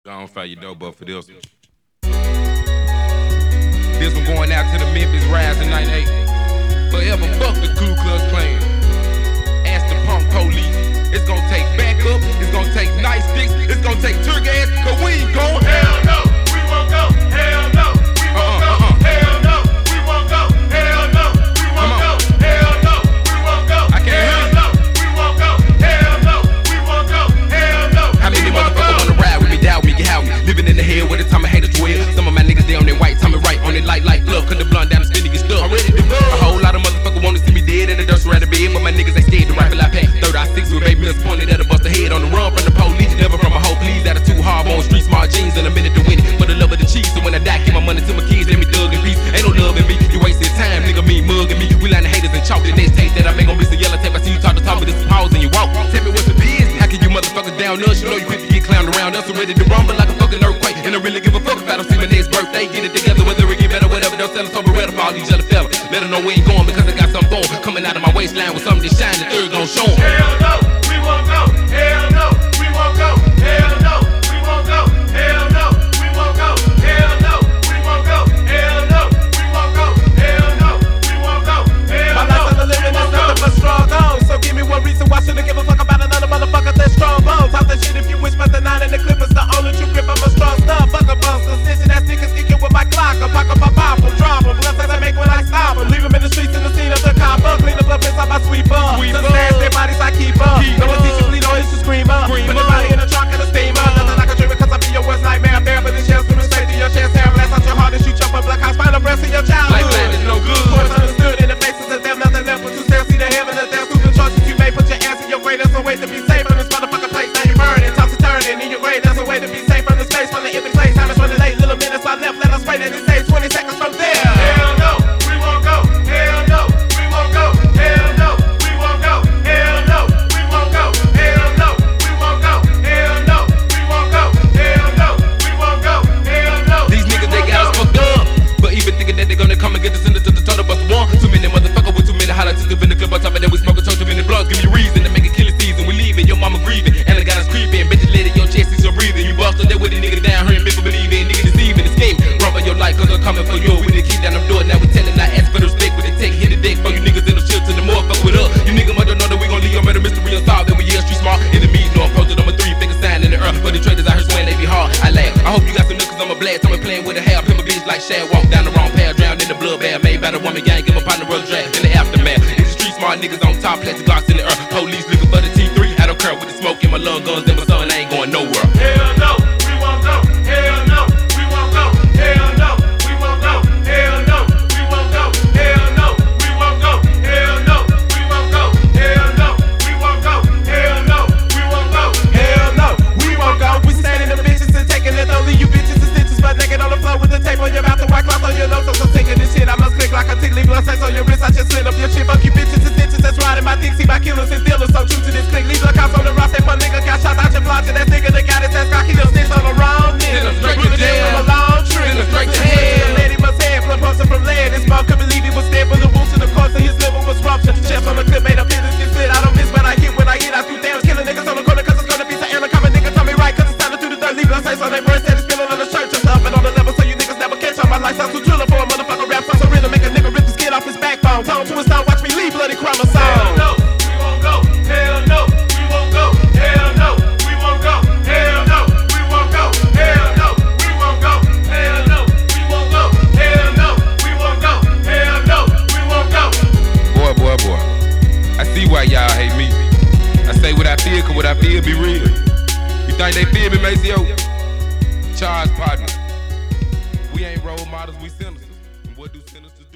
Gonna fire your dope up for this one. This one going out to the Memphis Rise in 98. Forever fuck the Ku Klux Klan. Ask the punk police. It's gonna take backup, it's gonna take nice sticks, it's gonna take tear gas, cause we ain't gon' hell no, we won't go, hell no, we won't go, hell no, we won't go, hell no, we won't go, hell no, we won't go, I can't hell no, we won't go, hell no, we won't go, hell no. How many motherfuckers wanna ride with me, doubt me, get how me? Living in the hell where the time I hate a 12. Some of my niggas they on their white, time right on it like glove, cut the blunt down the spin, get stuck. I'm ready to go. A whole lot of motherfuckers wanna see me dead in the dirt around the bed, but my niggas ain't scared to rifle I pack. Third eye six with baby mills pointed at a bust the head on the run from the police. Never from a hoe, please. Out of too hard on street smart jeans in a minute to win it. For the love of the cheese, so when I die, give my money to my kids, let me thug in peace. Ain't no love in me, you wasting time, nigga. Me mugging me. We line the haters and chalk the next taste that I make on be some yellow tape. I see you talk to talk, but this is pause and you walk. Tell me what's the business. How can you motherfuckers down us? You know you quick to get clowned around us. I'm ready to rumble like a fucking earthquake. And I really give a fuck if I don't see my next birthday. Get it together, whether it get better, whatever. Don't sell us over red for all these other fellas. Let them know we ain't going because I got something for 'em. Coming out of my waistline with something to shine, the third gon' show 'em. Hell no, we won't go. Hell no, we won't go. Hell no, we won't go. Hell no, we won't go. Hell no, we won't go. Hell no, we won't go. Hell no, we won't go. Hell no. My life I'm living is nothing but struggle. So give me one reason why shouldn't give a fuck about another motherfucker that's strong bones. Talk that shit if you wish, but the 9 and the clip is the only true grip. I'm a strong stuff. Fuck a buster, snitching that niggas kick it with my Glock. I pack up my Bible, drop 'em, bless I make when I stop 'em. Leave 'em in the streets in the scene of the copper. Clean up up inside my sweeper. Just dance their bodies I keep up. No one teach you bleed on, it's a screamer. Put the body in the trunk of the steamer. Nothing like a dreamer, cause I be your worst nightmare. Bear with the shells swimming straight through your chest. Hair blast out your heart as you jump up like house. Find a breast in your childhood. Lifeline is no good. Course understood in the faces of them, nothing left but to still see the heaven and down through the choices you made. Put your ass in your grave, that's a way to be safe from this motherfucking place. Now you burning, toss and turning in your grave, that's a way to be safe from the space from the empty place. Time is running late, little minutes I left, let us wait and it saves 20 seconds from there. Hell no, we won't go. Hell no, we won't go. Hell no, we won't go. Hell no, we won't go. Hell no, we won't go. Hell no, we won't go. Hell no, we won't go. Hell no. These niggas they got us fucked up, but even thinking that they gonna come and get us into the total bus one. Too many motherfuckers with too many highlights in the clip on top of that we smoking so too many blunts. Give me a reason to make a killing season. We leaving, your mama grieving, and I got us creeping. Bitches let it your chest, see some breathing. You bustin' that with a nigga down here and people believe in. Nigga deceiving, escape. Run for your life, cause I'm coming for you. We done keep down them doors, now we tellin' not ask for the respect. With the take, hit the deck for you niggas in the shit to the more fuck with us. You niggas must know that we gon' leave your murder mystery unsolved. Then we yeah, street smart enemies, know I'm posted on my 3-finger sign in the earth. But the traders out here swearing they be hard. I laugh. I hope you got some niggas on my blast. I'm playing with a hair, pin my bitch like Shad. Walk down the wrong path, drowned in the blood bath. Made by the woman gang, give my partner road drag in the aftermath. It's the street smart niggas on top, plastic glocks in the earth. Police looking for the T3. I don't care with the smoke in my lung guns, and my son ain't going nowhere. Hell no, we won't go. Hell no, we won't go. Hell no, we won't go. Hell no, we won't go. Hell no, we won't go. Hell no, we won't go. Hell no, we won't go. Hell no, we won't go. Hell no, we won't go. We standing the bitches and taking it. Don't leave you bitches and stitches, but naked on the floor with the tape on your mouth and white cloth on your nose. So taking this shit, I must click like a tick. Leave blood stains on your wrist. I just slid up your shit. Fuck you bitches and stitches that's riding my dick. See my killers and dealers so true to this click. Leave the cops on the rock. Say my nigga got shot out your block. That nigga that got his ass cocky. He'll snitch on the wrong nigga. Put it in a long tree. Straight to hell. Let him must have blood posted from lead. This mom couldn't believe he was dead. But the wounds in the course of his liver was ruptured. Chest on the clip made a business get split. I don't miss when I hit. When I hit, I do damage. Killing niggas on the corner cause it's gonna be some anaconda. Nigga tell me right cause it's time to do the dirt. Leave blood stains on their breast. That is spilling on the shirt. Just up and on the level so you niggas never catch on. My life sounds too driller for a motherfucker rap song. So real to make a nigga rip the skin off his backbone. Tone to a star, watch me leave bloody chromosome. Hell no, we won't go. Hell no, we won't go. Hell no, we won't go. Hell no, we won't go. Hell no, we won't go. Hell no, we won't go. Hell no, we won't go. Hell no, we won't go. Boy. I see why y'all hate me. I say what I feel, cause what I feel be real. You think they feel me, Maceo? Charge partner. We ain't role models, we senators. And what do senators do?